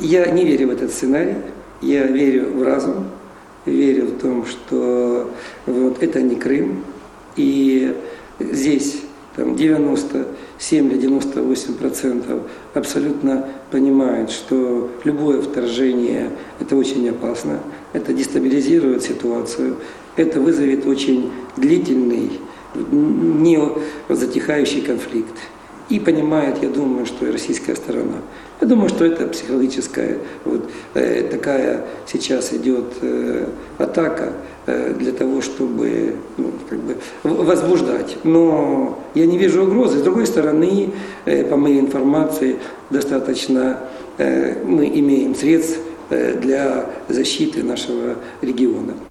Я не верю в этот сценарий, я верю в разум, верю в том, что вот это не Крым, и здесь там 97 или 98% абсолютно понимают, что любое вторжение – это очень опасно, это дестабилизирует ситуацию, это вызовет очень длительный, не затихающий конфликт. И понимает, я думаю, что и российская сторона. Я думаю, что это психологическая, вот такая сейчас идет атака для того, чтобы возбуждать. Но я не вижу угрозы. С другой стороны, по моей информации, достаточно мы имеем средств для защиты нашего региона.